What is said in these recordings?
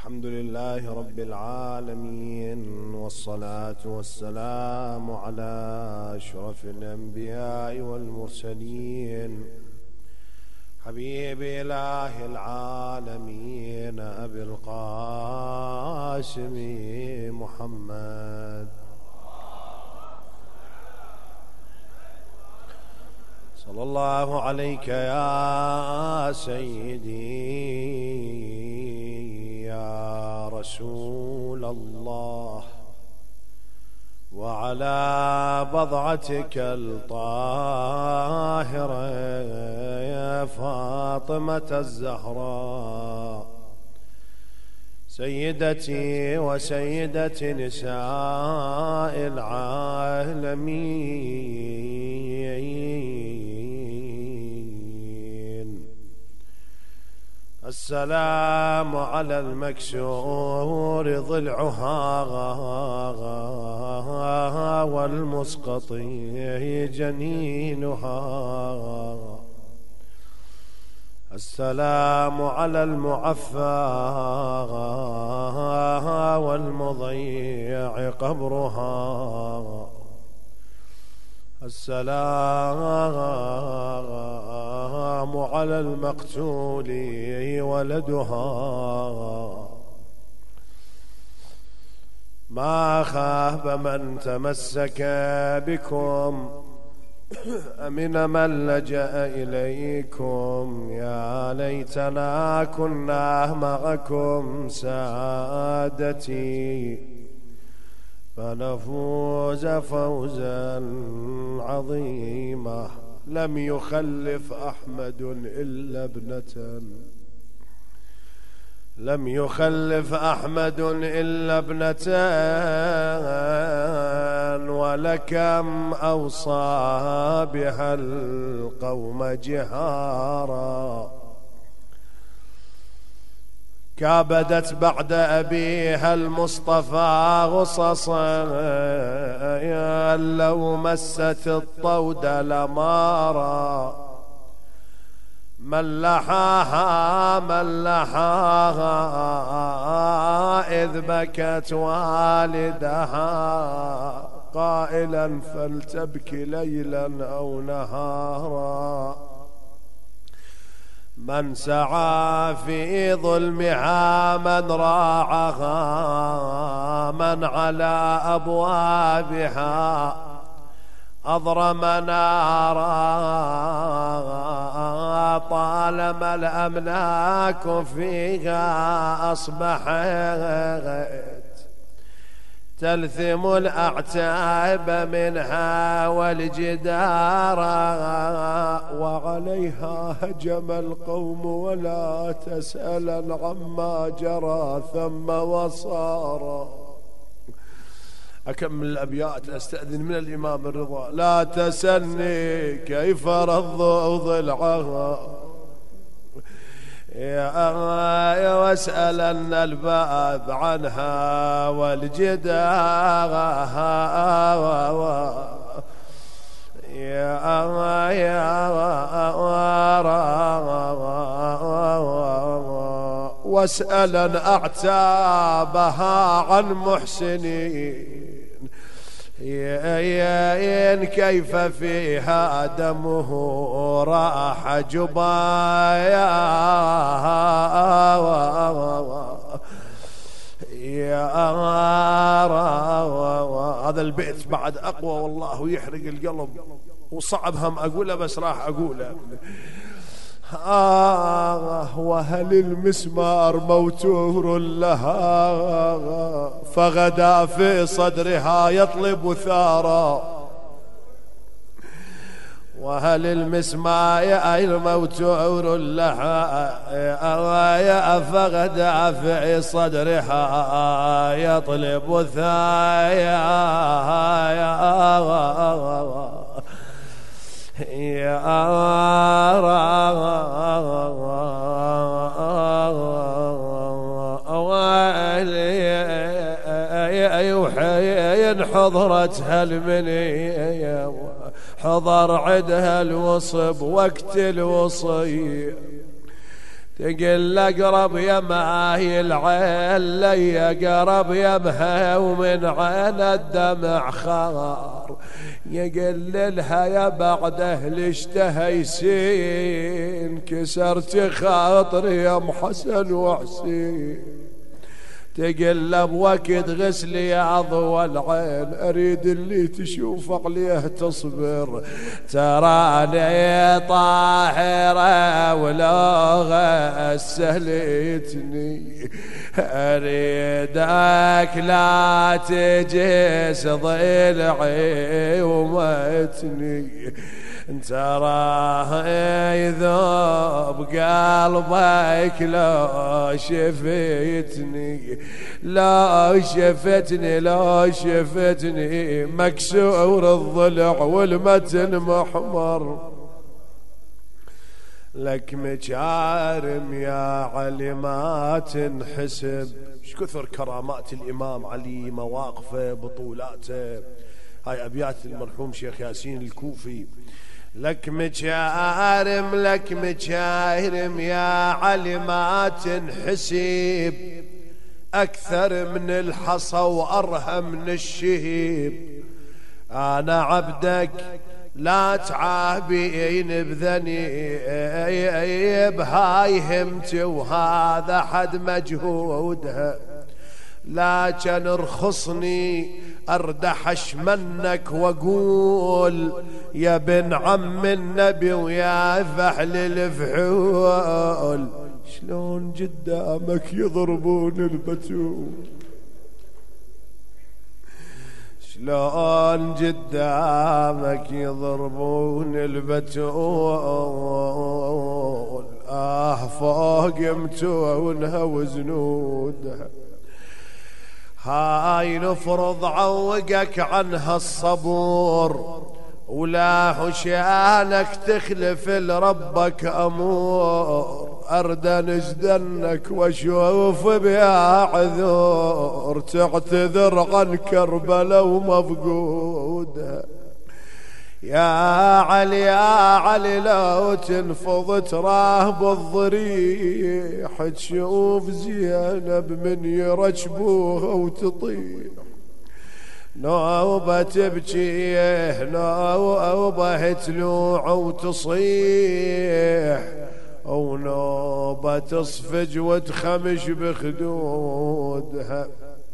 الحمد لله رب العالمين، والصلاة والسلام على أشرف الأنبياء والمرسلين، حبيب إله العالمين أبي القاسم محمد صلى الله عليك يا سيدي يا رسول الله، وعلى بضعتك الطاهرة يا فاطمة الزهراء، سيدتي وسيدة نساء العالمين. السلام على المكسور ضلعها والمسقط جنينها، السلام على المعفى والمضيع قبرها، السلام على المقتول ولدها. ما خاب من تمسك بكم، أمن من لجأ إليكم، يا ليتنا كنا معكم سادتي فنفوز فوزا عظيما. لم يخلف أحمد إلا ابنة، لم يخلف أحمد إلا ابنة، ولكم أوصى بها القوم جهارا، كابدت بعد أبيها المصطفى غصصا، لو مست الطود لمارا، من لحاها إذ بكت والدها، قائلا فلتبكي ليلا أو نهارا. من سعى في ظلمها، من راعها، من على أبوابها أضرم نارا، طالما الأملاك فيها أصبحت تلثم الأعتاب منها والجدار، وعليها هجم القوم ولا تسألا عما جرى ثم وصار. أكمل الأبيات أستأذن من الإمام الرضا. لا تسني كيف رضوا ضلعها، يا واسألن الباب عنها والجدار، واسألن أعتابها عن محسنين، كيف فيها دمه راح جبايا، هذا البيت بعد أقوى والله ويحرق القلب، وصعب هم أقوله بس راح أقوله. وهل المسمار موتور لها، فغدا في صدرها يطلب ثارا، وهل المسمار موتور لها، فغدا في صدرها يطلب ثارا، وحين حضرتها المنية حضر عدها الوصب وقت الوصي، تقل اقرب يماي العين لي اقرب يمها ومن عين الدمع خار، يقل لها يا بعده لاشتهيسين كسرت خاطري يا ام حسن وحسين، تقل بوقت غسلي يا ضوى العين اريد اللي تشوف عليه تصبر، تراني طاهرة ولو غسلتني اريدك لا تجس ضلعي ومتني، تراه يذوب قلبك لو شفتني، لو شفتني لو شفتني مكسور الضلع والمتن محمر، لك مجارم يا علي ما تنحسب. ايش كثر كرامات الإمام علي، مواقفه، بطولاته. هاي أبيات المرحوم شيخ ياسين الكوفي. لك مجارم لك مجارم يا علي ما تنحسب، أكثر من الحصى وأرهم من الشهيب، أنا عبدك لا تعابين بذنيب، هاي همتي وهذا حد مجهودها، لكن ارخصني اردحش منك واقول يا بن عم النبي ويا فحل الفحول، شلون قدامك يضربون البتول، شلون قدامك يضربون البتول، فوق متونها وزنودها، هاي نفرض عوقك عنها الصبور، ولا حشانك تخلف لربك امور، اردن جدنك واشوف بها عذور، تعتذر عن كربلا ومفقودها، يا علي يا علي لو تنفض تراه بالضريح، تشوف زينب من يرجبوها وتطيح، نوبة تبكيه نوبة تلوع وتصيح، ونوبة تصفج وتخمش بخدودها.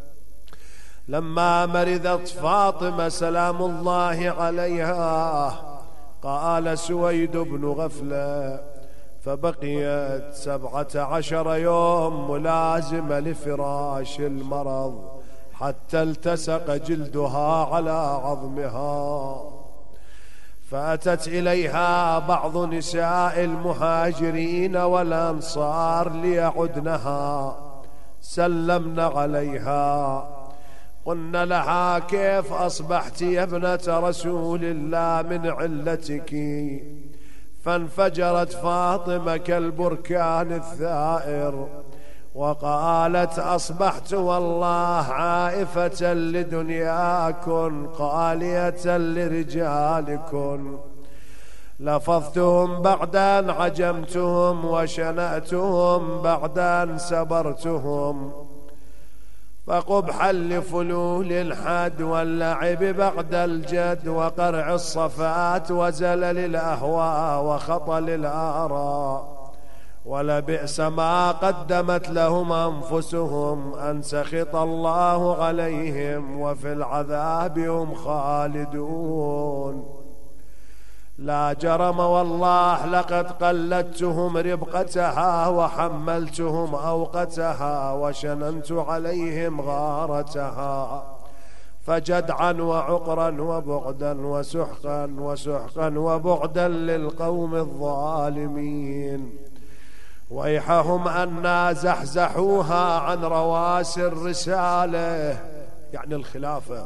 لما مرضت فاطمة سلام الله عليها قال سويد بن غفلة، فبقيت 17 يوم ملازمة لفراش المرض حتى التصق جلدها على عظمها، فأتت إليها بعض نساء المهاجرين والأنصار ليعدنها، سلمن عليها، قلنا لها كيف أصبحت يا ابنة رسول الله من علتك؟ فانفجرت فاطمة كالبركان الثائر وقالت أصبحت والله عائفة لدنياكن قالية لرجالكن، لفظتهم بعدان عجمتهم وشنأتهم بعدان سبرتهم، فقبحا لفلول الحد واللعب بعد الجد وقرع الصفات وزلل الأهواء وخطل الآراء، ولبئس ما قدمت لهم أنفسهم أن سخط الله عليهم وفي العذاب هم خالدون. لا جرم والله لقد قلدتهم ربقتها وحملتهم أوقتها وشننت عليهم غارتها، فجدعا وعقرا وبعدا وسحقا وسحقا وبعدا للقوم الظالمين. ويحهم أن زحزحوها عن رواسي الرسالة يعني الخلافة،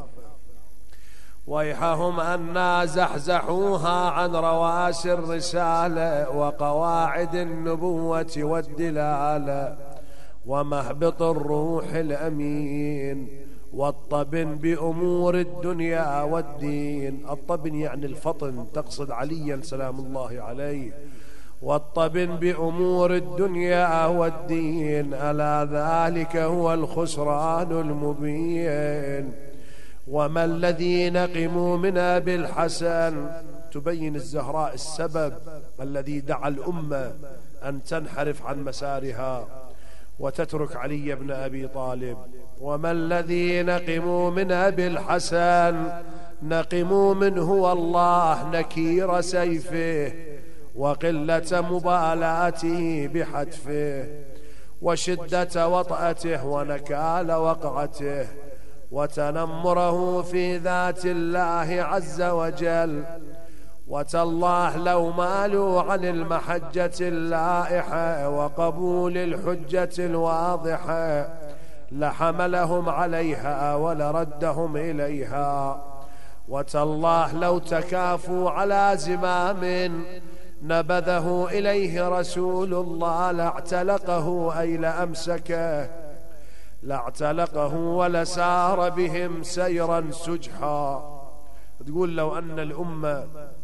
ويحهم أن زحزحوها عن رواسي الرسالة وقواعد النبوة والدلالة ومهبط الروح الأمين والطبن بأمور الدنيا والدين. الطبن يعني الفطن، تقصد عليا سلام الله عليه، واطبن بأمور الدنيا والدين، ألا ذلك هو الخسران المبين. وما الذي نقموا منا بالحسن، تبين الزهراء السبب الذي دعا الأمة أن تنحرف عن مسارها وتترك علي بن أبي طالب. وما الذي نقموا منا بالحسن، نقموا منه والله نكير سيفه، وقلة مبالاته بحتفه، وشدة وطأته ونكال وقعته، وتنمره في ذات الله عز وجل. وتالله لو مالوا عن المحجة اللائحة وقبول الحجة الواضحة لحملهم عليها ولردهم إليها. وتالله لو تكافوا على زمام نبذه إليه رسول الله لاعتلقه، أي لأمسكه، لاعتلقه ولسار بهم سيرا سجحا. تقول لو أن الأمة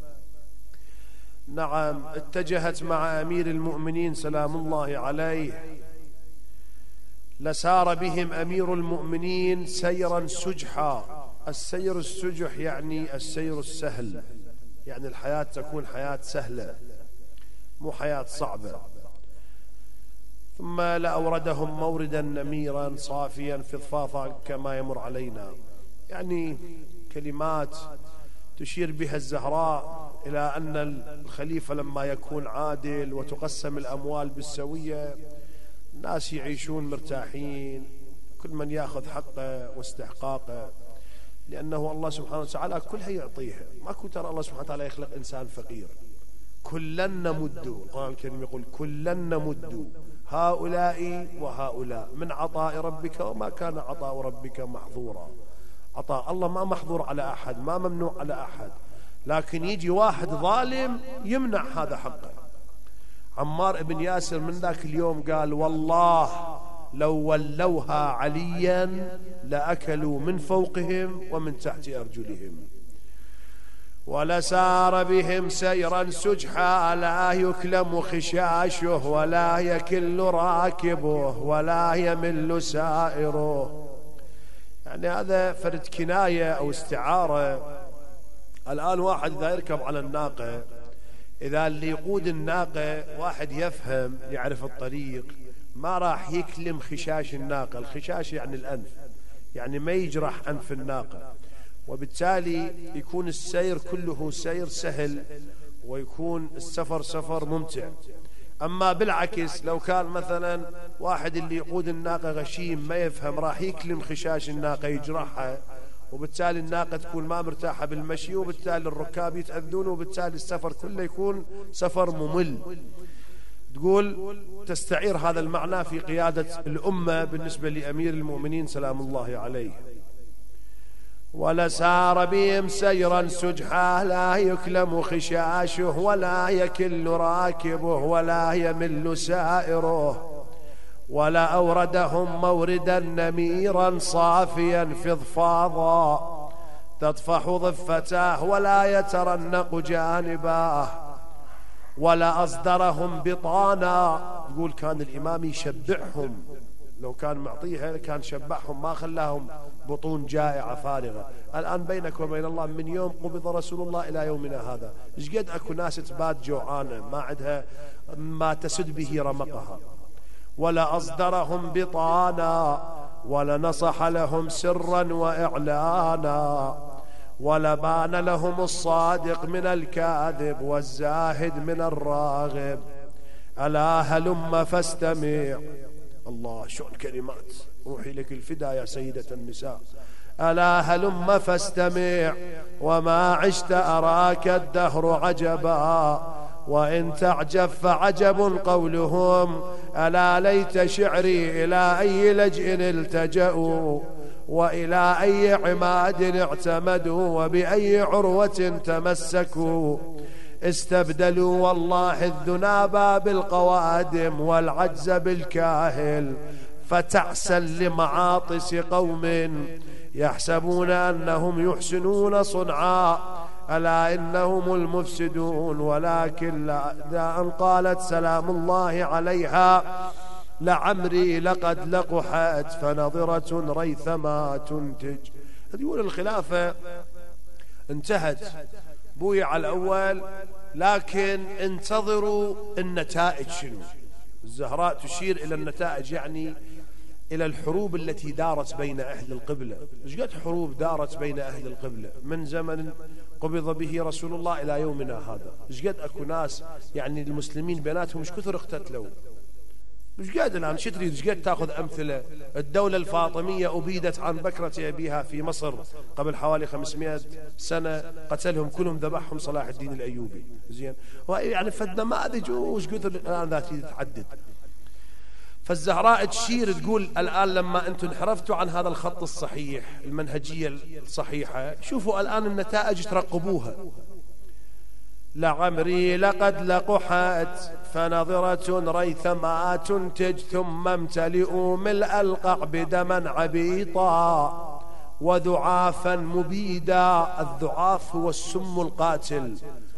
نعم اتجهت مع أمير المؤمنين سلام الله عليه لسار بهم أمير المؤمنين سيرا سجحا. السير السجح يعني السير السهل، يعني الحياة تكون حياة سهلة مو حياة صعبة. ثم لأوردهم موردا نميرا صافيا فضفاضا كما يمر علينا، يعني كلمات تشير بها الزهراء إلى أن الخليفة لما يكون عادل وتقسم الأموال بالسوية الناس يعيشون مرتاحين، كل من يأخذ حقه واستحقاقه، لأنه الله سبحانه وتعالى كلها يعطيها. ماكو ترى الله سبحانه وتعالى يخلق إنسان فقير، كلا نمد، القرآن الكريم يقول كلا نمد هؤلاء وهؤلاء من عطاء ربك وما كان عطاء ربك محظورا. عطاء الله ما محظور على أحد، ما ممنوع على أحد، لكن يجي واحد ظالم يمنع هذا حقه. عمار بن ياسر من ذاك اليوم قال والله لو ولوها عليا لأكلوا من فوقهم ومن تحت أرجلهم. ولسار بهم سيرا سجحا لا يكلم خشاشه ولا يكل راكبه ولا يمل سائره. يعني هذا فرد كناية أو استعارة. الآن واحد إذا يركب على الناقة، إذا اللي يقود الناقة واحد يفهم يعرف الطريق، ما راح يكلم خشاش الناقة. الخشاش يعني الأنف، يعني ما يجرح أنف الناقة، وبالتالي يكون السير كله سير سهل ويكون السفر سفر ممتع. أما بالعكس لو كان مثلا واحد اللي يقود الناقة غشيم ما يفهم، راح يكلم خشاش الناقة يجرحها، وبالتالي الناقة تكون ما مرتاحة بالمشي، وبالتالي الركاب يتأذون، وبالتالي السفر كله يكون سفر ممل. تقول تستعير هذا المعنى في قيادة الأمة بالنسبة لأمير المؤمنين سلام الله عليه. ولسار بهم سيرا سجحا لا يكلم خشاشه ولا يكل راكبه ولا يمل سائره. ولا أوردهم موردا نميرا صافيا فضفاضا تطفح ضفتاه ولا يترنق جانباه. ولا أصدرهم بطانا، يقول كان الإمام يشبعهم، لو كان معطيها كان شبعهم ما خلاهم بطون جائعة فارغة. الآن بينك وبين الله من يوم قبض رسول الله إلى يومنا هذا إيش قد أكو ناس تبات جوعانة ما عندها ما تسد به رمقها. ولا أصدرهم بطانا ولا نصح لهم سرا وإعلانا. ولا بان لهم الصادق من الكاذب والزاهد من الراغب. ألا هلم فاستمع. الله شو الكلمات، روحي لك الفدا يا سيدة النساء. ألا هلم فاستمع وما عشت أراك الدهر عجبا. وإن تعجب فعجب قولهم ألا ليت شعري إلى أي لجئ التجأوا. وإلى أي عماد اعتمدوا وبأي عروة تمسكوا. استبدلوا والله الذنابا بالقوادم والعجز بالكاهل. فتعسا لمعاطس قوم يحسبون أنهم يحسنون صنعا ألا إنهم المفسدون ولكن لا أن قالت سلام الله عليها لعمري لقد لقحت فنظرة ريثما تنتج. يقول الخلافة انتهت، بويع الأول، لكن انتظروا النتائج شنو. الزهراء تشير إلى النتائج، يعني إلى الحروب التي دارت بين أهل القبلة. إيش قد حروب دارت بين أهل القبلة من زمن قبض به رسول الله إلى يومنا هذا. إيش قد أكو ناس يعني المسلمين بيناتهم إيش كثر اقتتلوا. إيش قد الآن شو تريد؟ إيش قد تأخذ أمثلة؟ الدولة الفاطمية أبيدت عن بكرة أبيها في مصر قبل حوالي 500 سنة، قتلهم كلهم، ذبحهم صلاح الدين الأيوبي. زين، يعني فالنماذج وش كثر الآن ذاتي تتعدد. فالزهراء تشير تقول الآن لما أنتم انحرفتوا عن هذا الخط الصحيح، المنهجية الصحيحة، شوفوا الآن النتائج ترقبوها. لعمري لقد لقحت فنظرة ريثما تنتج ثم امتلئوا ملء القعب دما عبيطا وذعافا مبيدا. الذعاف هو السم القاتل.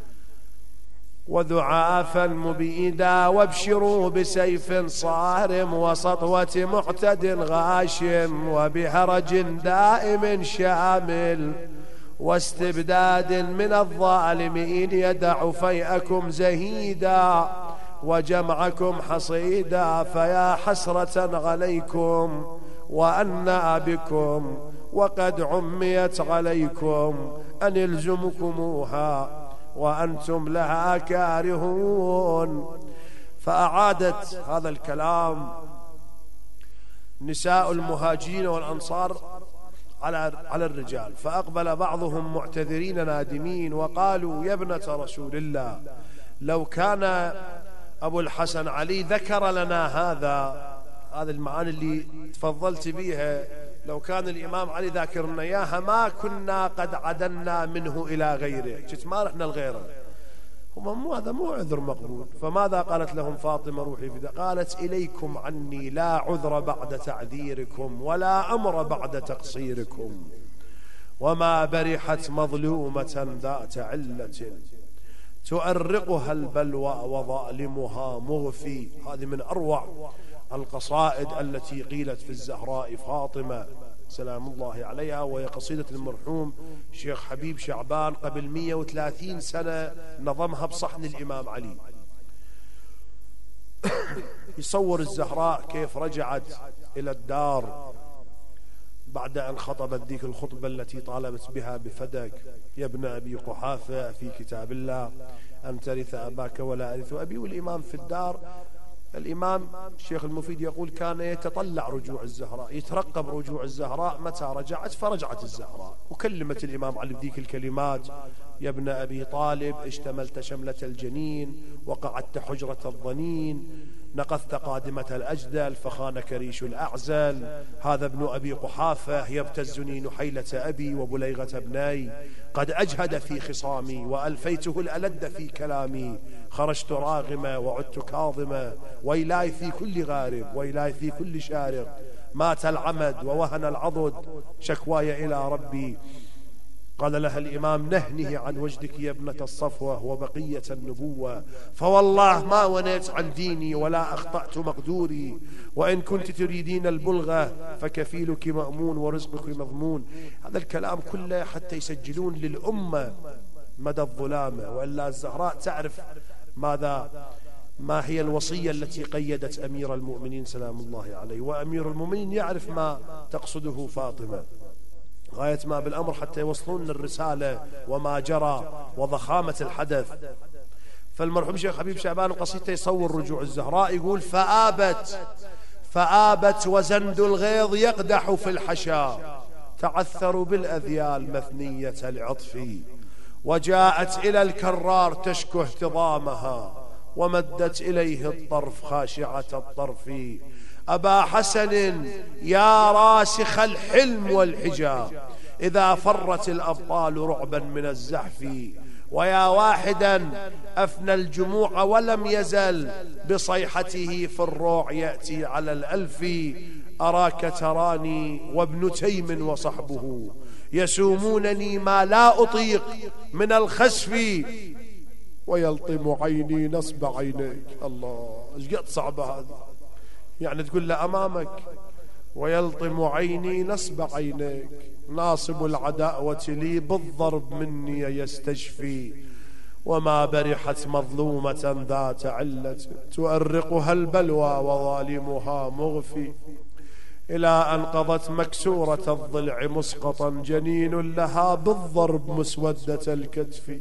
وذعافا مبيدا وابشروا بسيف صارم وسطوة معتد غاشم وبهرج دائم شامل واستبداد من الظالمين يدع فيئكم زهيدا وجمعكم حصيدا. فيا حسرة عليكم وأنى بكم وقد عميت عليكم أن يلزمكموها وأنتم لها كارهون. فأعادت هذا الكلام نساء المهاجرين والأنصار على الرجال، فأقبل بعضهم معتذرين نادمين وقالوا يا ابنة رسول الله لو كان أبو الحسن علي ذكر لنا هذا المعاني اللي تفضلت بيها، لو كان الإمام علي ذاكر لنا إياها ما كنا قد عدلنا منه إلى غيره، جت ما رحنا لغيره. هذا مو عذر مقبول. فماذا قالت لهم فاطمة روحي فدا؟ قالت إليكم عني لا عذر بعد تعذيركم ولا أمر بعد تقصيركم وما برحت مظلومة ذات علة تؤرقها البلوى وظالمها مغفي. هذه من أروع القصائد التي قيلت في الزهراء فاطمة سلام الله عليها، وهي قصيدة المرحوم شيخ حبيب شعبان قبل 130 سنة نظمها بصحن الإمام علي. يصور الزهراء كيف رجعت إلى الدار بعد أن خطبت ذيك الخطبة التي طالبت بها بفدك يا ابن أبي قحافة في كتاب الله أن ترث أباك ولا أرث أبي. والإمام في الدار، الإمام الشيخ المفيد يقول كان يتطلع رجوع الزهراء، يترقب رجوع الزهراء متى رجعت. فرجعت الزهراء وكلمت الإمام علي بذيك الكلمات يا ابن أبي طالب اشتملت شملة الجنين وقعدت حجرة الظنين نقذت قادمة الأجدل فخانك ريش الأعزل. هذا ابن أبي قحافة يبتزني نحيلة أبي وبليغة ابني قد أجهد في خصامي وألفيته الألد في كلامي خرجت راغمة وعدت كاظمة ويلاي في كل غارب ويلاي في كل شارق مات العمد ووهن العضد شكواي إلى ربي. قال لها الإمام نهنه عن وجدك يا ابنة الصفوة وبقية النبوة فوالله ما ونيت عن ديني ولا أخطأت مقدوري وإن كنت تريدين البلغة فكفيلك مأمون ورزقك مضمون. هذا الكلام كله حتى يسجلون للأمة مدى الظلامة، وإلا الزهراء تعرف ما هي الوصية التي قيدت أمير المؤمنين سلام الله عليه، وأمير المؤمنين يعرف ما تقصده فاطمة غاية ما بالأمر حتى يوصلون الرسالة وما جرى وضخامة الحدث. فالمرحوم شيخ حبيب شعبان قصيدته يصور رجوع الزهراء يقول فآبت وزند الغيظ يقدح في الحشا تعثروا بالأذيال مثنية العطف وجاءت إلى الكرار تشكو اهتضامها ومدت إليه الطرف خاشعة الطرف. أبا حسن يا راسخ الحلم والحجاب إذا فرت الأبطال رعبا من الزحف ويا واحدا أفنى الجموع ولم يزل بصيحته في الروع يأتي على الألف. أراك تراني وابن تيم وصحبه يسومونني ما لا أطيق من الخسف ويلطم عيني نصب عينيك. الله، ايش قد صعبة هذه. يعني تقول له أمامك ويلطم عيني نصب عينيك، ناصب العداوة لي بالضرب مني يستشفي، وما برحت مظلومة ذات علة تؤرقها البلوى وظالمها مغفي، إلى أن قضت مكسورة الضلع مسقطا جنين لها بالضرب مسودة الكتف.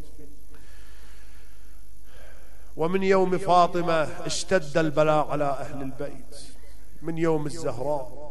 ومن يوم فاطمة اشتد البلاء على أهل البيت، من يوم الزهراء.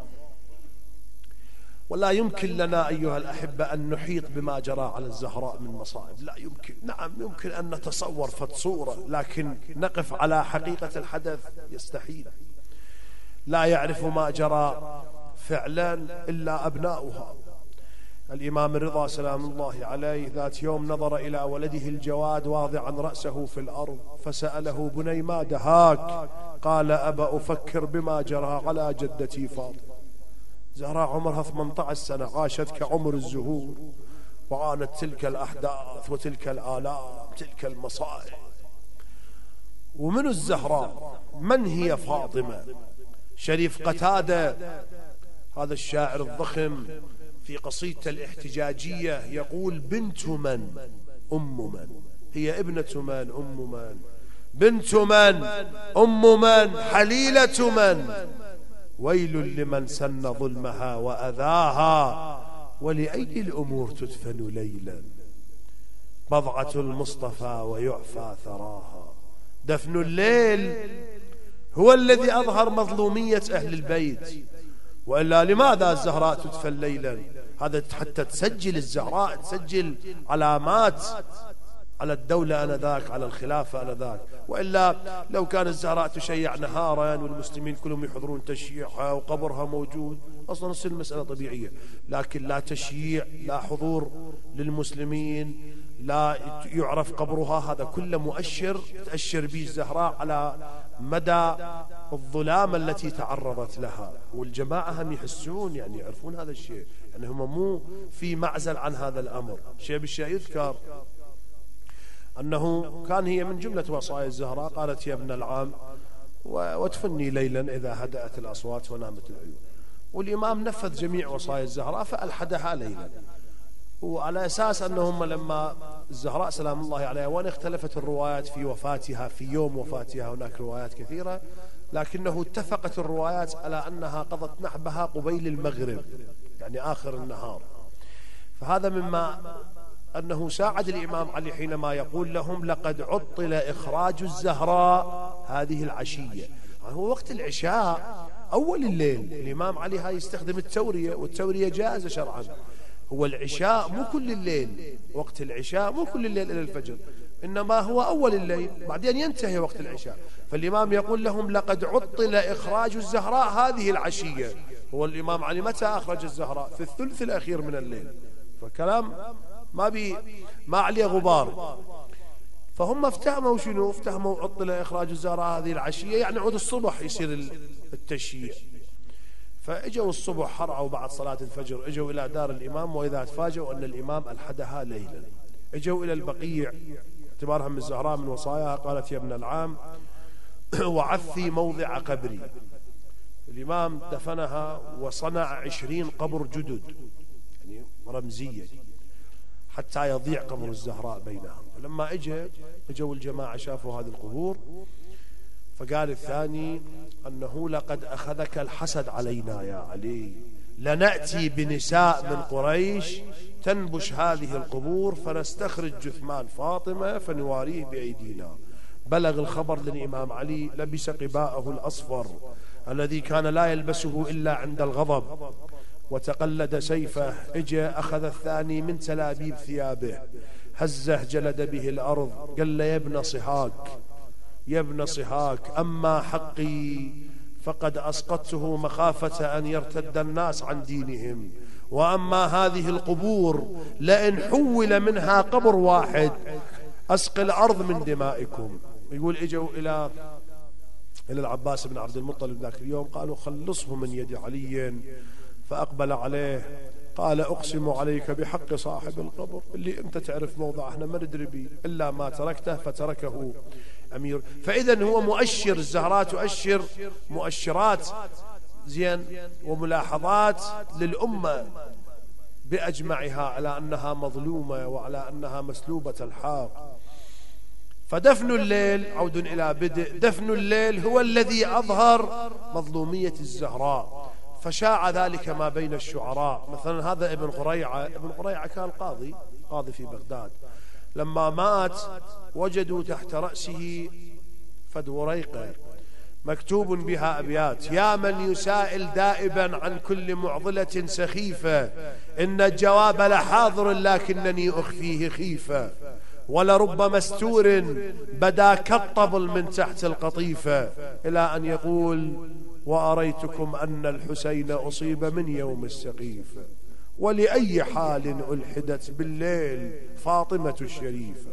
ولا يمكن لنا أيها الأحبة أن نحيط بما جرى على الزهراء من مصائب، لا يمكن. نعم يمكن أن نتصور فتصورة، لكن نقف على حقيقة الحدث يستحيل. لا يعرف ما جرى فعلا إلا أبناؤها. الإمام الرضا سلام الله عليه ذات يوم نظر إلى ولده الجواد واضعا رأسه في الأرض، فسأله: بني ما دهاك؟ قال: أبا أفكر بما جرى على جدتي فاطمة. زهراء عمرها 18 سنة، عاشت كعمر الزهور، وعانت تلك الأحداث وتلك الآلام، تلك المصائب. ومن الزهراء؟ من هي فاطمة؟ شريف قتادة هذا الشاعر الضخم في قصيدته الاحتجاجية يقول: بنت من أم من؟ هي ابنة من أم من؟ بنت من أم من؟ حليلة من؟ ويل لمن سن ظلمها وأذاها، ولأي الأمور تدفن ليلا؟ بضعة المصطفى ويعفى ثراها. دفن الليل هو الذي أظهر مظلومية أهل البيت، وإلا لماذا الزهراء تدفن ليلا؟ هذا حتى تسجل الزهراء، تسجل علامات على الدولة آنذاك، على الخلافة آنذاك. وإلا لو كان الزهراء تشيع نهارا والمسلمين كلهم يحضرون تشييعها وقبرها موجود، أصلا تصير المسألة طبيعية. لكن لا تشييع، لا حضور للمسلمين، لا يعرف قبرها، هذا كله مؤشر تأشر به الزهراء على مدى الظلام التي تعرضت لها. والجماعة هم يحسون، يعني يعرفون هذا الشيء، يعني هم مو في معزل عن هذا الأمر. شيء بالشيء يذكر أنه كان هي من جملة وصايا الزهراء قالت: يا ابن العام وادفني ليلا إذا هدأت الأصوات ونامت العيون. والإمام نفذ جميع وصايا الزهراء فألحدها ليلا، وعلى أساس أنهم لما الزهراء سلام الله عليها، وأن اختلفت الروايات في وفاتها، في يوم وفاتها هناك روايات كثيرة، لكنه اتفقت الروايات على أنها قضت نحبها قبيل المغرب، يعني آخر النهار. فهذا مما أنه ساعد الإمام علي حينما يقول لهم: لقد عطل إخراج الزهراء هذه العشية. هو وقت العشاء أول الليل، الإمام علي هاي يستخدم التورية، والتورية جائزة شرعا. هو العشاء مو كل الليل، وقت العشاء مو كل الليل إلى الفجر، إنما هو أول الليل، بعدين ينتهي وقت العشاء. فالإمام يقول لهم: لقد عطل إخراج الزهراء هذه العشية. هو الإمام علي متى أخرج الزهراء؟ في الثلث الأخير من الليل، فكلام ما عليه غبار. فهم افتهموا شنو؟ افتهموا عطل إخراج الزهراء هذه العشية، يعني عود الصبح يصير التشييع. فاجوا الصبح حرعوا بعد صلاة الفجر، اجوا إلى دار الإمام، وإذا تفاجئوا أن الإمام ألحدها ليلا. اجوا إلى البقيع، اعتبارها من الزهراء من وصاياها، قالت: يا ابن العام وعثي موضع قبري. الإمام دفنها وصنع 20 قبر جدد، يعني رمزية، حتى يضيع قبر الزهراء بينهم. فلما اجوا الجماعة شافوا هذه القبور، فقال الثاني أنه: لقد أخذك الحسد علينا يا علي، لنأتي بنساء من قريش تنبش هذه القبور فنستخرج جثمان فاطمة فنواريه بأيدينا. بلغ الخبر للإمام علي، لبس قباءه الأصفر الذي كان لا يلبسه إلا عند الغضب، وتقلد سيفه. اجى أخذ الثاني من تلابيب ثيابه، هزه جلد به الأرض، قال له: يا ابن صهاك، يا ابن صهاك، أما حقي فقد أسقطته مخافة أن يرتد الناس عن دينهم، وأما هذه القبور لئن حول منها قبر واحد أسقي الأرض من دمائكم. يقول: اجوا إلى العباس بن عبد المطلب ذاك اليوم، قالوا: خلصه من يد علي. فأقبل عليه قال أقسم عليك بحق صاحب القبر، اللي أنت تعرف موضع احنا ما ندري به إلا ما تركته فتركه أمير. فإذا هو مؤشر، الزهراء تؤشر مؤشرات زين وملاحظات للأمة بأجمعها على أنها مظلومة وعلى أنها مسلوبة الحق. فدفن الليل، عود إلى بدء، دفن الليل هو الذي أظهر مظلومية الزهراء، فشاع ذلك ما بين الشعراء. مثلا هذا ابن قريعة كان قاضي في بغداد، لما مات وجدوا تحت رأسه فدوريقة مكتوب بها أبيات: يا من يسائل دائبا عن كل معضلة سخيفة، إن الجواب لحاضر لكنني أخفيه خيفة، ولرب مستور بدا كالطبل من تحت القطيفة، إلى أن يقول: وأريتكم أن الحسين أصيب من يوم السقيفة، ولأي حال ألحدت بالليل فاطمة الشريفة.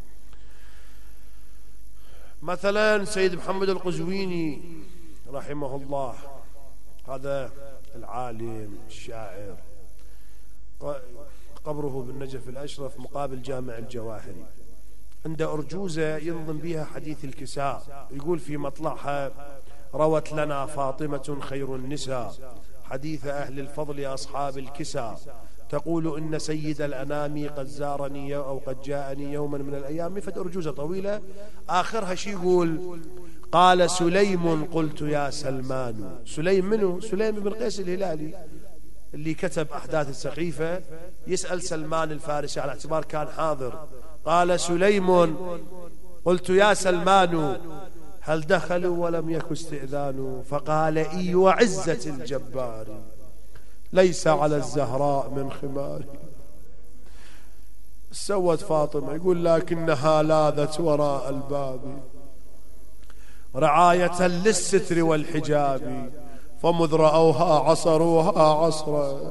مثلا سيد محمد القزويني رحمه الله، هذا العالم الشاعر، قبره بالنجف الأشرف مقابل جامع الجواهري، عنده أرجوزة ينظم بها حديث الكساء، يقول في مطلعها: روت لنا فاطمة خير النساء حديث أهل الفضل أصحاب الكساء، تقول إن سيد الأنام قد زارني أو قد جاءني يوما من الأيام. فد أرجوزة طويلة آخرها شي يقول: قال سليم قلت يا سلمان. سليم منه؟ سليم بن قيس الهلالي اللي كتب أحداث السقيفة، يسأل سلمان الفارسي على اعتبار كان حاضر. قال سليم قلت يا سلمان هل دخلوا ولم يك استئذان؟ فقال إي وعزة الجبار ليس على الزهراء من خمار. سوت فاطمة، يقول: لكنها لاذت وراء الباب رعاية للستر والحجاب، فمذ رأوها عصروها عصرا،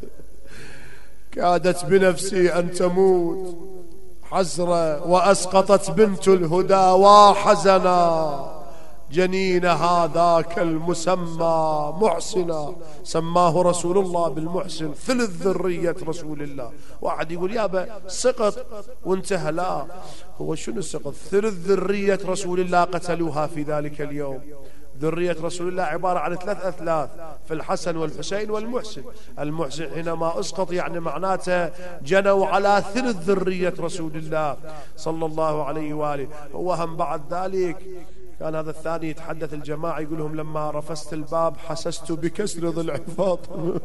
كادت بنفسي أن تموت حسرة، وأسقطت بنت الهدى وحزنا جنين هذاك المسمى محسنا. سماه رسول الله بالمحسن، ثلث ذرية رسول الله. واحد يقول: يابا سقط وانتهى. لا، هو شنو سقط؟ ثلث ذرية رسول الله قتلوها في ذلك اليوم. ذرية رسول الله عبارة عن 3 أثلاث، في الحسن والحسين والمحسن. المحسن حينما أسقط يعني معناته جنوا على ثلث ذرية رسول الله صلى الله عليه وآله. هو هم بعد ذلك كان هذا الثاني يتحدث الجماعة، يقول لهم: لما رفست الباب حسست بكسر ضلع فاطمة.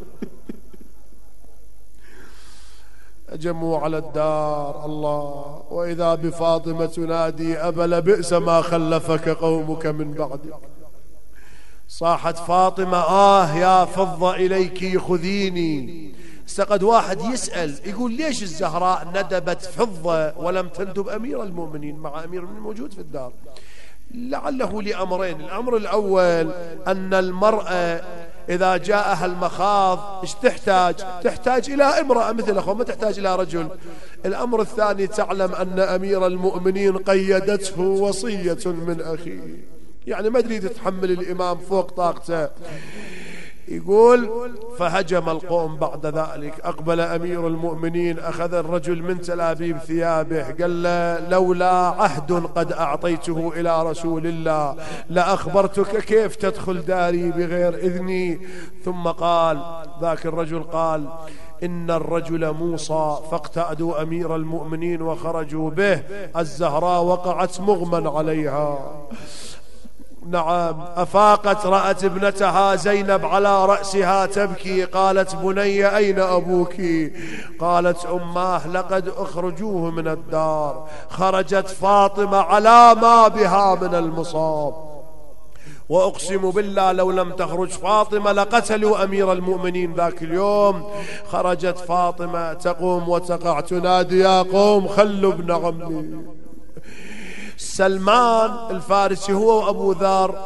أجموا على الدار الله، وإذا بفاطمة تنادي: أبل بئس ما خلفك قومك من بعدك. صاحت فاطمة: يا فضة إليك خذيني. استقد واحد يسأل يقول: ليش الزهراء ندبت فضة ولم تندب أمير المؤمنين مع أمير المؤمنين موجود في الدار؟ لعله لأمرين. الأمر الأول أن المرأة إذا جاءها المخاض إيش تحتاج؟ تحتاج إلى امرأة مثل أخوة، ما تحتاج إلى رجل. الأمر الثاني تعلم أن أمير المؤمنين قيدته وصية من أخيه، يعني ما تريد تحمل الإمام فوق طاقته. يقول: فهجم القوم بعد ذلك، أقبل أمير المؤمنين، أخذ الرجل من تلابيب ثيابه، قال له: لولا عهد قد أعطيته إلى رسول الله لأخبرتك كيف تدخل داري بغير إذني. ثم قال ذاك الرجل، قال: إن الرجل موصى، فاقتأدوا أمير المؤمنين وخرجوا به. الزهراء وقعت مغمى عليها. نعم، أفاقت رأت ابنتها زينب على رأسها تبكي، قالت: بني أين أبوك؟ قالت أماه: لقد أخرجوه من الدار. خرجت فاطمة على ما بها من المصاب، وأقسم بالله لو لم تخرج فاطمة لقتلوا أمير المؤمنين ذاك اليوم. خرجت فاطمة تقوم وتقع تنادي: يا قوم خلوا ابن عمي. سلمان الفارسي هو وأبو ذر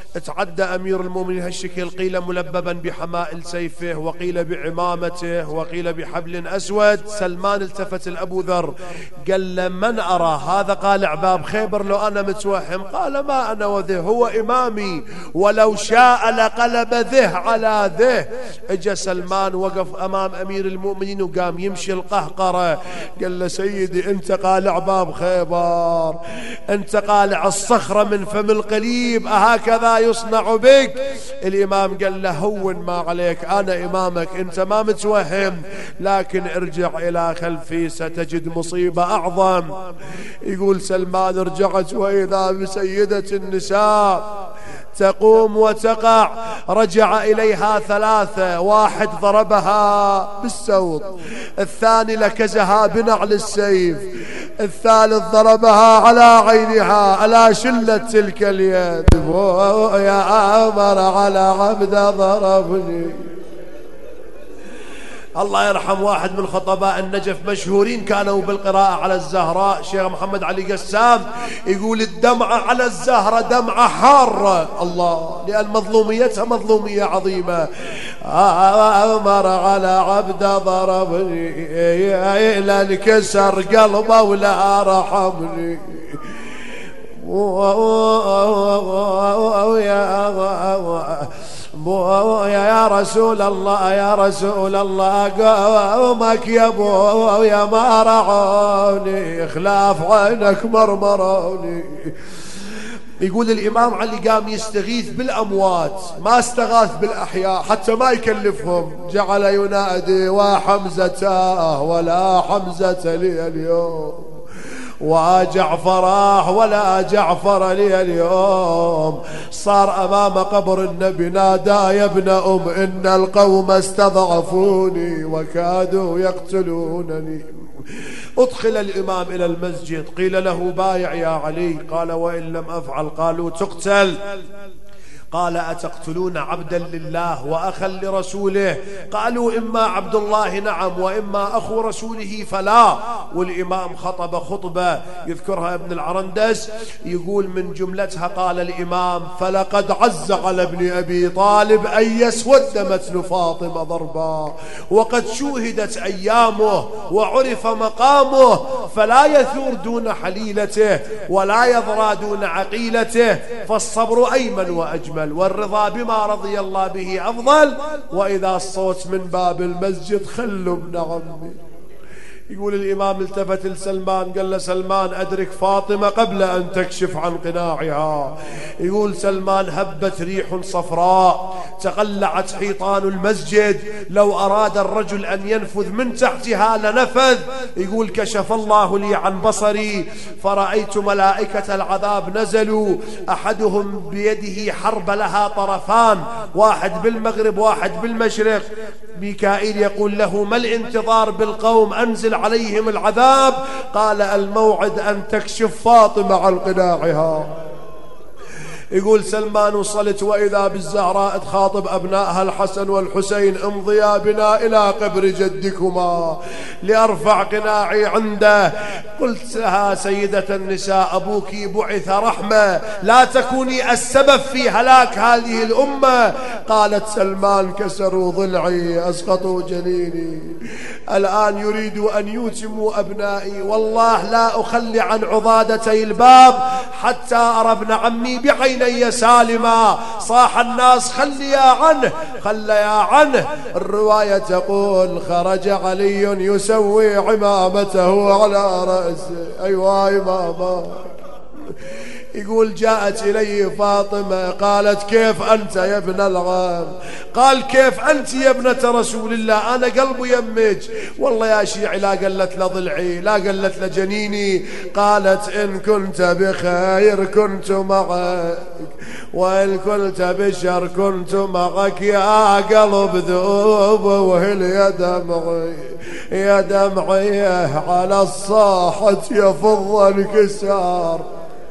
تعدى أمير المؤمنين هالشكل، قيل ملببا بحمائل سيفه، وقيل بعمامته، وقيل بحبل أسود. سلمان التفت لأبو ذر قال له من أرى هذا؟ قال عباب خيبر لو أنا متوهم. قال ما أنا وذه، هو إمامي ولو شاء لقلب ذه على ذه. اجا سلمان وقف أمام أمير المؤمنين وقام يمشي القهقرة. قال له سيدي أنت قالع باب خيبر، أنت قالع الصخرة من فم القليب، أهكذا يصنع بك؟ الإمام قال له هون ما عليك، أنا إمامك، أنت ما متوهم، لكن ارجع إلى خلفي ستجد مصيبة أعظم. يقول سلمان رجعت وإذا بسيدة النساء تقوم وتقع. رجع إليها ثلاثة، واحد ضربها بالسوط، الثاني لكزها بنعل السيف، الثالث ضربها على عينها على شلة تلك اليد. يا أمر على عبد ضربني. الله يرحم واحد من خطباء النجف مشهورين كانوا بالقراءة على الزهراء، شيخ محمد علي قسام، يقول الدمعة على الزهرة دمعة حارة، الله، لأن مظلوميتها مظلومية عظيمة. أمر على عبد ضربني إلى انكسر قلبه ولا رحمني. يا رسول الله يا رسول الله قومك يا ابو يا ما رعوني، خلاف عينك مرمروني. يقول الإمام علي قام يستغيث بالأموات، ما استغاث بالأحياء حتى ما يكلفهم. جعل ينادي وحمزة ولا حمزة لي اليوم، وجعفر ولا جعفر لي اليوم. صار أمام قبر النبي نادى يا ابن أم إن القوم استضعفوني وكادوا يقتلونني. أدخل الإمام إلى المسجد، قيل له بايع يا علي، قال وإن لم أفعل قالوا تقتل. قال أتقتلون عبدا لله وأخا لرسوله؟ قالوا إما عبد الله نعم وإما أخو رسوله فلا. والإمام خطب خطبة يذكرها ابن العرندس، يقول من جملتها قال الإمام فلقد عز على ابن أبي طالب أن يسود مثل فاطمة ضربا، وقد شوهدت أيامه وعرف مقامه، فلا يثور دون حليلته ولا يضرى دون عقيلته، فالصبر أيمن وأجمل، والرضا بما رضي الله به أفضل. وإذا الصوت من باب المسجد خلوا ابن عمي. يقول الإمام التفت لسلمان قال له سلمان أدرك فاطمة قبل أن تكشف عن قناعها. يقول سلمان هبت ريح صفراء تقلعت حيطان المسجد، لو أراد الرجل أن ينفذ من تحتها لنفذ. يقول كشف الله لي عن بصري فرأيت ملائكة العذاب نزلوا، أحدهم بيده حرب لها طرفان، واحد بالمغرب واحد بالمشرق. ميكائيل يقول له ما الانتظار بالقوم أنزل عليهم العذاب؟ قال الموعد أن تكشف فاطمة عن قناعها. يقول سلمان وصلت وإذا بالزهراء تخاطب أبنائها الحسن والحسين امضيا بنا إلى قبر جدكما لأرفع قناعي عنده. قلت لها سيدة النساء أبوك بعث رحمة، لا تكوني السبب في هلاك هذه الأمة. قالت سلمان كسروا ضلعي أسقطوا جنيني، الآن يريدوا أن يوتموا أبنائي، والله لا أخلي عن عضادتي الباب حتى أرى ابن عمي بعيني سالما. صاح الناس خليا عنه خليا عنه. الرواية تقول خرج علي يسوي عمامته على رأسه. أيوة إماما. يقول جاءت إليه فاطمة قالت كيف أنت يا ابن العم؟ قال كيف أنت يا ابنة رسول الله؟ أنا قلبي يمك. والله يا شيعي لا قلت لضلعي لا قلت لجنيني. قالت إن كنت بخير كنت معك، وإن كنت بشر كنت معك، يا قلب ذوب وهل يا دمعي يا دمعي على الصاحة يفض الكسار.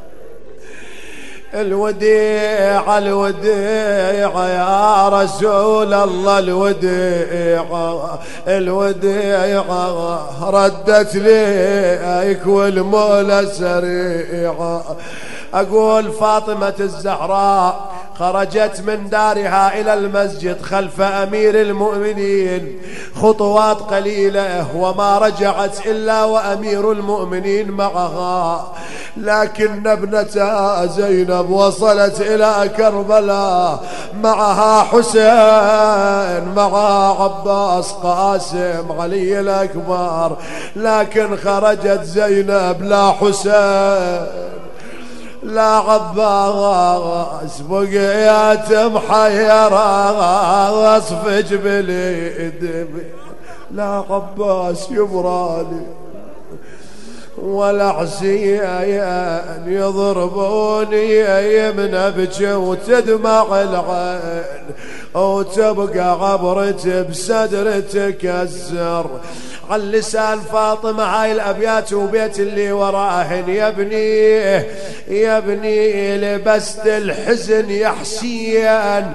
الوديع الوديع يا رسول الله، الوديع الوديع ردت ليك والمولى سريع. أقول فاطمة الزهراء خرجت من دارها إلى المسجد خلف أمير المؤمنين خطوات قليلة، وما رجعت إلا وأمير المؤمنين معها. لكن ابنتها زينب وصلت إلى كربلاء، معها حسين، معها عباس، قاسم، علي الأكبر. لكن خرجت زينب لا حسين لا عباس، بقيت محيرة اصفج باليد، لا عباس يبرالي ولا حسين يضربوني من ابكي وتدمع العين، وتبقى عبرتي بصدر تكسر. على لسان فاطمة هاي الأبيات وبيت اللي وراهن، يا ابني لبست الحزن يا حسين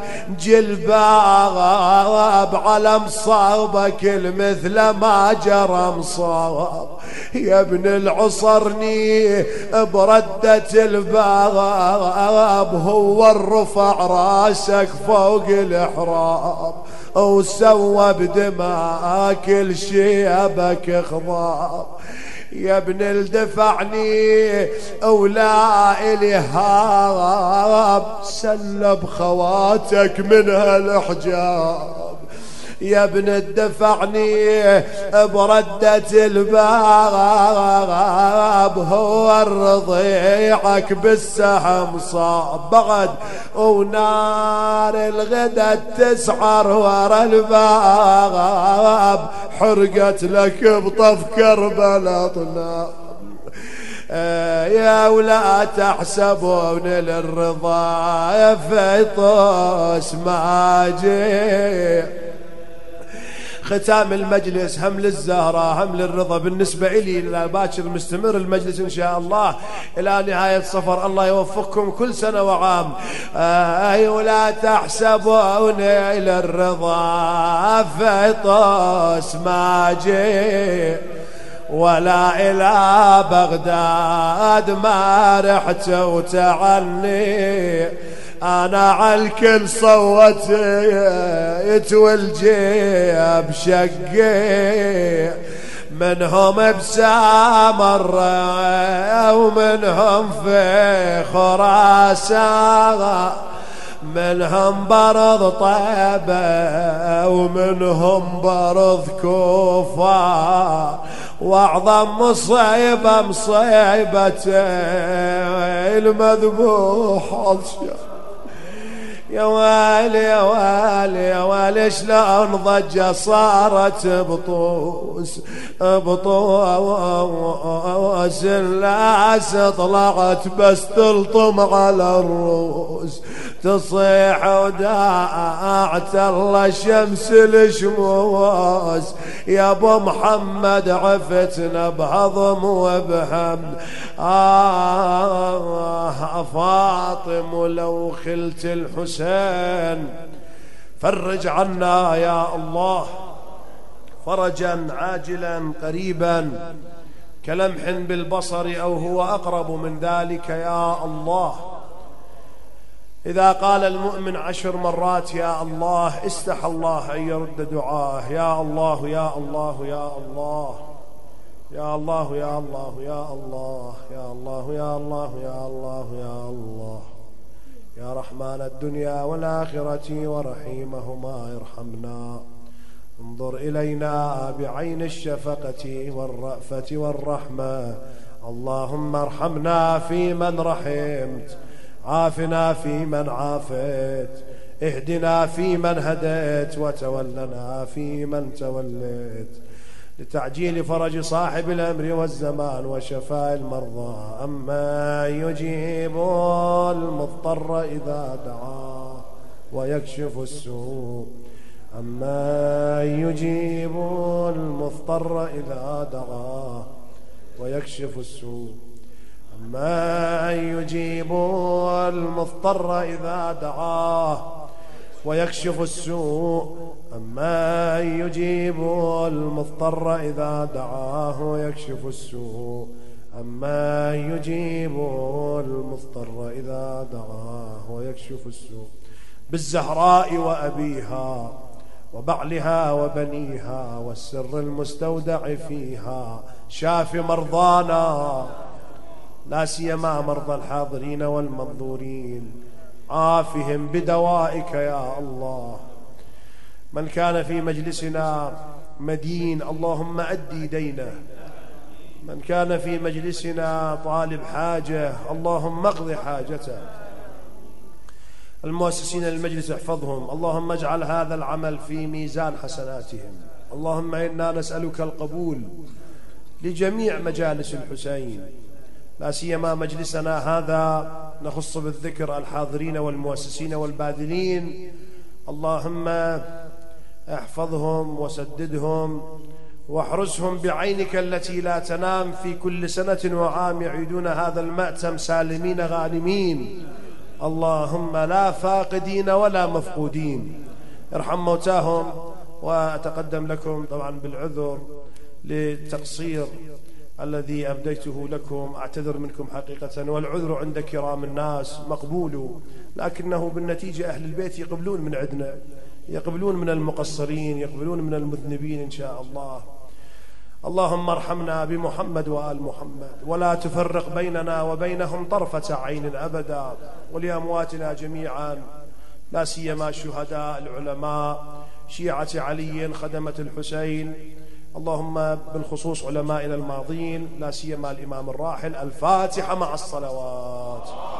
جلباب على مصابك المثل ما جرى مصاب، يا ابن العصرني بردة الباب هو الرفع راسك فوق الإحراب، وسوى بدماء كل شيبك خضاب. يا ابن الدفعني ولا إلي هاب، سلب خواتك من هالحجاب. يا ابن الدفعني بردة الباب هو الرضيعك بالسهم صاب، بعد ونار الغدا تسعر ورا الباب، حرقت لك بطف كربلاء طناب. يا ولا تحسبون للرضا فيطوس ماجي. ختام المجلس هم للزهرة هم للرضا بالنسبة إلي، إلى باكر مستمر المجلس إن شاء الله إلى نهاية صفر. الله يوفقكم كل سنة وعام. ولا تحسبون إلى الرضا فيطوس ماجي، ولا إلى بغداد ما رحت وتعني، أنا عالكل صوتت والجيب شقي، منهم بسامر ومنهم في خراسان، منهم برض طيبة ومنهم برض كوفة، واعظم مصيبة مصيبة المذبوح يا والي يا والي يا والي شلون ضجة صارت بطوس بطوس، الناس طلعت بس تلطم على الروس، تصيح وداعت الله شمس الشموس، يا ابو محمد عفتنا بهضم وبحمد. فاطم لو خلت الحسين فرج عنا يا الله فرجا عاجلا قريبا كلمح بالبصر أو هو أقرب من ذلك يا الله. إذا قال المؤمن 10 مرات يا الله استحى الله أن يرد دعاه. يا الله يا الله يا الله يا الله يا الله يا الله يا الله يا الله يا الله يا الله يا رحمن الدنيا والآخرة ورحيمهما ارحمنا، انظر إلينا بعين الشفقة والرأفة والرحمة. اللهم ارحمنا في من رحمت، عافنا في من عافيت، اهدنا في من هديت، وتولنا في من توليت. لتعجيل فرج صاحب الأمر والزمان وشفاء المرضى. أما يجيب المضطر إذا دعاه ويكشف السوء، أما يجيب المضطر إذا دعاه ويكشف السوء، أما يجيب المضطر إذا دعاه ويكشف السوء، أما يجيب المضطر إذا دعاه ويكشف السوء، أما يجيب المضطر إذا دعاه ويكشف السوء. بالزهراء وأبيها وبعلها وبنيها والسر المستودع فيها شاف مرضانا لا سيما مرضى الحاضرين والمنظورين، عافهم بدوائك يا الله. من كان في مجلسنا مدين اللهم أدي دينه، من كان في مجلسنا طالب حاجة اللهم اقض حاجته. المؤسسين للمجلس احفظهم، اللهم اجعل هذا العمل في ميزان حسناتهم. اللهم إنا نسألك القبول لجميع مجالس الحسين، لا سيما مجلسنا هذا نخص بالذكر الحاضرين والمؤسسين والباذلين. اللهم احفظهم وسددهم واحرسهم بعينك التي لا تنام في كل سنة وعام يعيدون هذا المأتم سالمين غانمين، اللهم لا فاقدين ولا مفقودين. ارحم موتاهم. وأتقدم لكم طبعا بالعذر للتقصير الذي أبديته لكم، أعتذر منكم حقيقة، والعذر عند كرام الناس مقبول، لكنه بالنتيجة أهل البيت يقبلون من عندنا، يقبلون من المقصرين، يقبلون من المذنبين إن شاء الله. اللهم ارحمنا بمحمد وآل محمد، ولا تفرق بيننا وبينهم طرفة عين أبدا. ولأمواتنا جميعا لا سيما الشهداء العلماء شيعة علي خدمة الحسين، اللهم بالخصوص علمائنا الماضين لا سيما الإمام الراحل. الفاتحة مع الصلوات.